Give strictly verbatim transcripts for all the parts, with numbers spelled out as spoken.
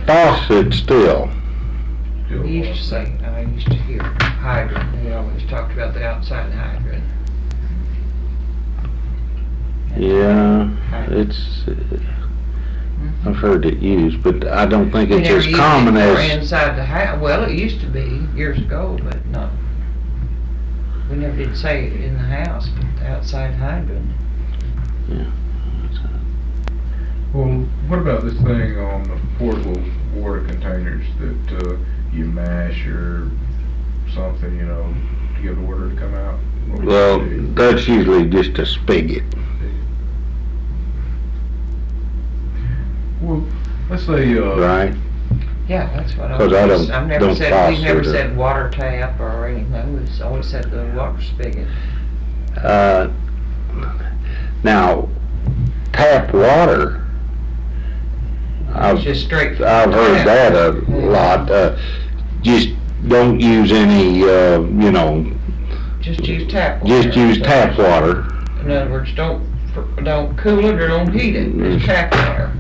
faucet still. Still We used to say, I used to hear hydrant, they always talked about the outside hydrant. And Yeah, hydrant. it's, uh, I've heard it used, but I don't think We it's never as used it common for as, inside the house, well, it used to be years ago, but not, we never did say it in the house, but the outside hydrant. Well, what about this thing on the portable water containers that uh, you mash or something, you know, to get the water to come out? What would you well, do? that's usually just a spigot. Well, let's say, uh, Right? Yeah, that's what I 'Cause I always, don't- I've never don't said, we've never foster the- said water tap or anything, we've always said the water spigot. Uh, now, tap water, It's I've, just straight. from I've the heard tap. that a lot. Uh, just don't use any, uh, you know, Just use tap water. just use tap water. In other words, don't, don't cool it or don't heat it, just tap water.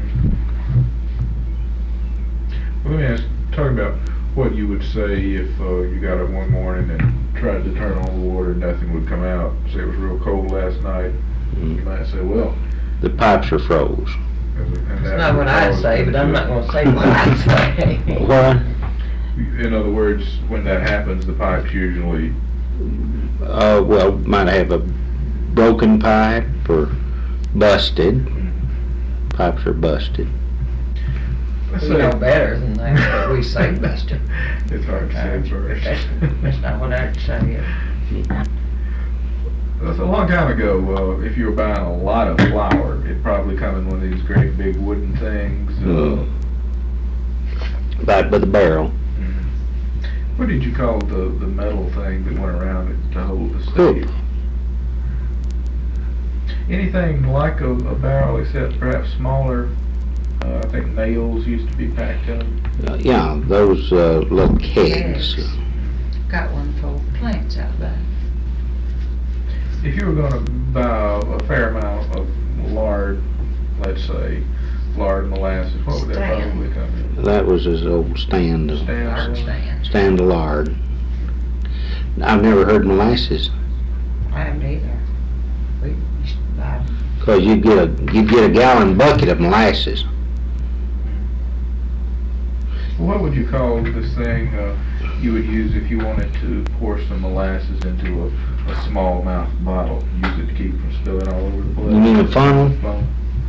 let me ask, talk about what you would say if uh, you got up one morning and tried to turn on the water and nothing would come out. Say it was real cold last night. You might say, well. The pipes are froze. and That's that not would what I'd cause say, them but I'm to- not gonna say what I'd say. What? In other words, when that happens, the pipes usually, Uh, well, might have a broken pipe or busted. Pipes are busted. let's We know say, better than that, but we say busted. it's hard to say But first. That's, that's not what I'd say. That's a long time ago, uh, if you were buying a lot of flour, it'd probably come in one of these great big wooden things. Uh, Right by the barrel. What did you call the, the metal thing that went around it to hold the Hoop. stave? Anything like a, a barrel except perhaps smaller? Uh, I think nails used to be packed in. Uh, yeah, those uh, little kegs. Kegs. Got one full of plants out back. If you were going to buy a fair amount of lard, let's say lard and molasses, what would that Stand. probably come in? That was his old stand. Stand. Large stand. Stand of lard. I've never heard molasses. I haven't either. We used to buy, Cause you get a, you get a gallon bucket of molasses. What would you call this thing uh, you would use if you wanted to pour some molasses into a, a small mouth bottle? Use it to keep from spilling all over the place? You mean a funnel? Funnel.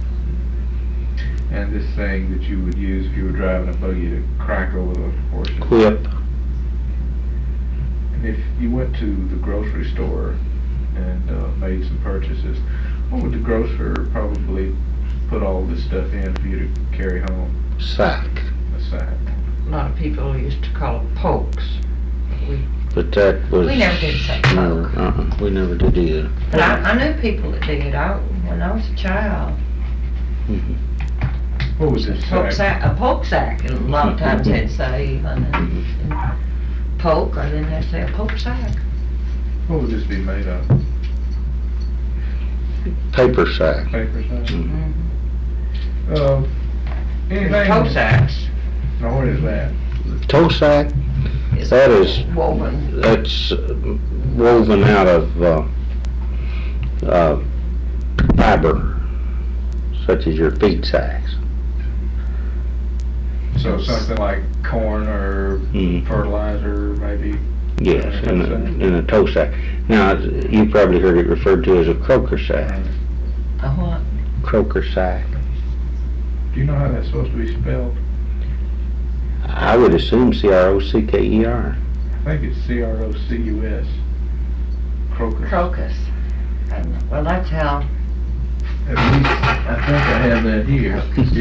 And this thing that you would use if you were driving a buggy to crack over the horses. Quip. And if you went to the grocery store and uh, made some purchases, what would the grocer probably put all this stuff in for you to carry home? Sack. A sack. a lot of people used to call it pokes. We, But that was. we never did say Never, poke. uh-uh, we never did either. But I, I knew people that did, I, when I was a child. Mhm. What was this Poke sack? sack, a poke sack, and a lot of times they'd say even, and, and poke, or then they'd say a poke sack. What would this be made of? Paper sack. Paper sack? Mhm. Mm-hmm. Uh, anything? Toe sacks Now what is that? Toe sack, is That is- woven. that's uh, woven out of, uh, uh, fiber, such as your feed sacks. So something like corn or Mhm. fertilizer, maybe? Yes, in a, in a toe sack. Now, you probably heard it referred to as a croaker sack. A what? Croaker sack. Do you know how that's supposed to be spelled? I would assume C R O C K E R. I think it's C R O C U S. Crocus. Crocus. And, well, that's how At least, I think I have that here.